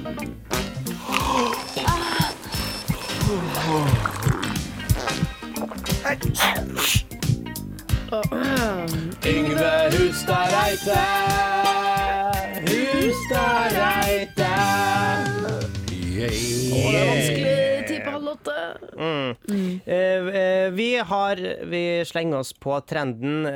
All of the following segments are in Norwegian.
Yngve Hustad Reite. Hustad Reite. Det er vanskelig type halv 8. Vi slenger oss på trenden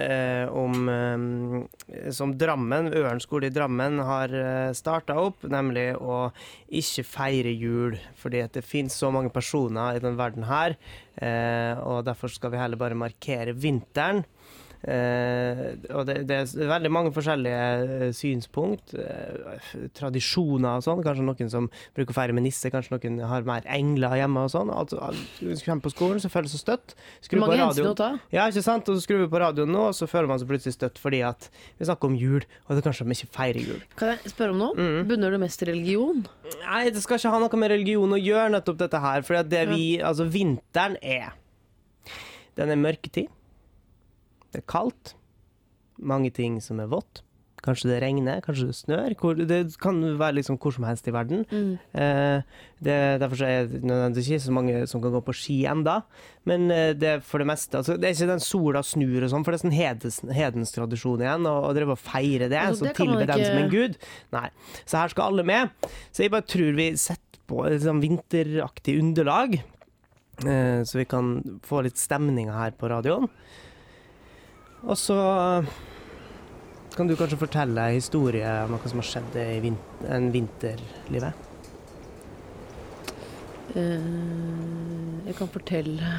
som Drammen, Øren skole i Drammen har startet opp, nemlig å ikke feire jul, fordi at det finnes så mange personer i den verden her, og derfor skal vi heller bare markere vinteren. Og det er veldig mange forskjellige synspunkt, tradisjoner og sånn. Kanskje noen som bruker å feire med nisse, kanskje noen har mer engler hjemme og sånn. Altså, hvis du kommer på skolen, så føler du så støtt. Mange hensyn å ta. Ja, ikke sant? Og så skrur vi på radioen nå, og så føler man så plutselig støtt fordi at vi snakker om jul, og det er kanskje de ikke feirer jul. Kan jeg spørre om noe? Bunner det mest i religion? Nei, det skal ikke ha noe med religion å gjøre nettopp dette her, for det altså vinteren den er mørketid. Det er kaldt, mange ting som er vått, kanskje det regner, kanskje det snør, det kan være liksom hvor som helst i verden. Derfor er det nødvendigvis ikke så mange som kan gå på ski enda, men det er for det meste, altså, det er ikke den sola snur og sånn, for det er sånn hedens tradisjon igjen, og drive og feire det, så tilbe den som en gud. Nei, så her skal alle med. Så jeg bare tror vi setter på et sånn vinteraktig underlag, så vi kan få litt stemning her på radioen. Og så kan du kanskje fortelle en historie om noe som har skjedd i vinterlivet? Jeg kan fortelle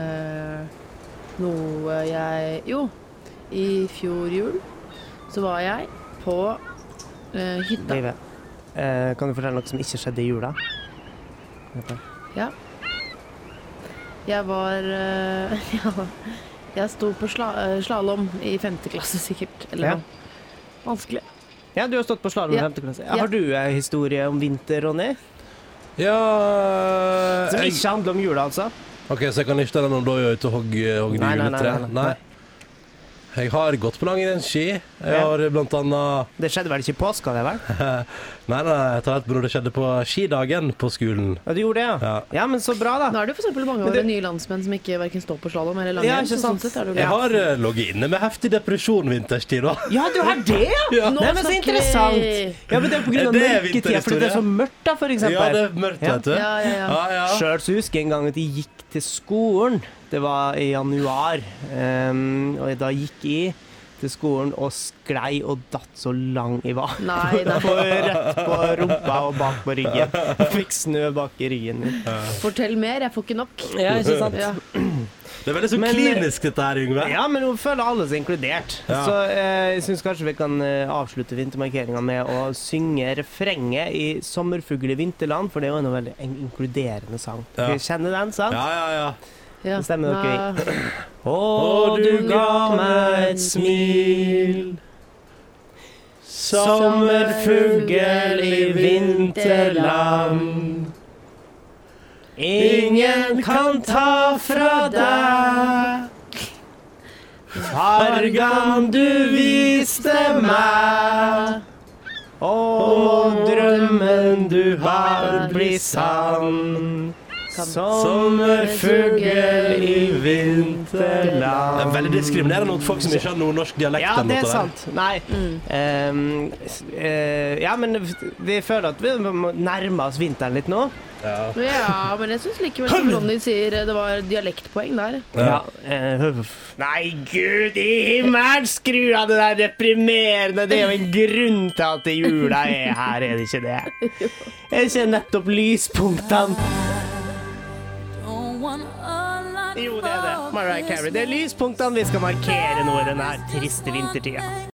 noe Jo, i fjor jul så var jeg på hytta. Livet. Kan du fortelle noe som ikke skjedde i jula? Ja. Jeg var Jeg sto på slalom i 5. klasse sikkert, eller noe. Vanskelig. Ja, du har stått på slalom i 5. klasse. Har du en historie om vinter, Ronny? Ja Som ikke handler om jula, altså? Ok, så jeg kan ikke ta den om da jeg er ute og hogger juletre? Nei. Jeg har gått på langrennsski. Jeg har blant annet... Det skjedde vel ikke i påska, det vel? Nei, jeg tar helt på når det skjedde på skidagen på skolen. Ja, du gjorde det, ja? Ja, men så bra da. Nå er det jo for eksempel mange av våre nye landsmenn som ikke hverken står på slalom eller langrenns. Ja, ikke sant. Jeg har logget inne med heftig depresjon vinterstid da. Ja, du har det, ja? Nei, men så interessant. Ja, men det er på grunn av mørketid, fordi det er så mørkt da, for eksempel. Ja, det er mørkt, vet du. Ja. Selv så husker jeg en gang at jeg gikk til skolen. Det var i januar, og da gikk jeg til skolen og sklei og datt så lang i vann. Nei. Rett på rumpa og bak på ryggen. Jeg fikk snø bak i ryggen min. Fortell mer, jeg får ikke nok. Ja, ikke sant? Ja. Det er veldig så klinisk dette her, Yngve. Ja, men nå føler alle seg inkludert. Ja. Så jeg synes kanskje vi kan avslutte vintermarkeringen med å synge refrenget i Sommerfugl i vinterland, for det er jo en veldig inkluderende sang. Skal vi kjenne den, sant? Ja. Det stemmer dere i. Og du ga meg et smil, sommerfugl i vinterland. Ingen kan ta fra deg fargen du viste meg, og drømmen du har blir sann. Sommerfugl i vinterland. Det er veldig diskriminerende mot folk som ikke har nordnorsk dialekt. Ja, det er sant. Nei. Ja, men vi føler at vi må nærme oss vinteren litt nå. Ja, men jeg synes likevel som Ronny sier det var dialektpoeng der. Ja. Nei, Gud i himmelen, skru av det der deprimerende. Det er jo en grunn til at jula er her, er det ikke det? Jeg ser nettopp lyspunktene. Jo, det er det. Mariah Carey. Det er lyspunktene vi skal markere nå i denne triste vintertida.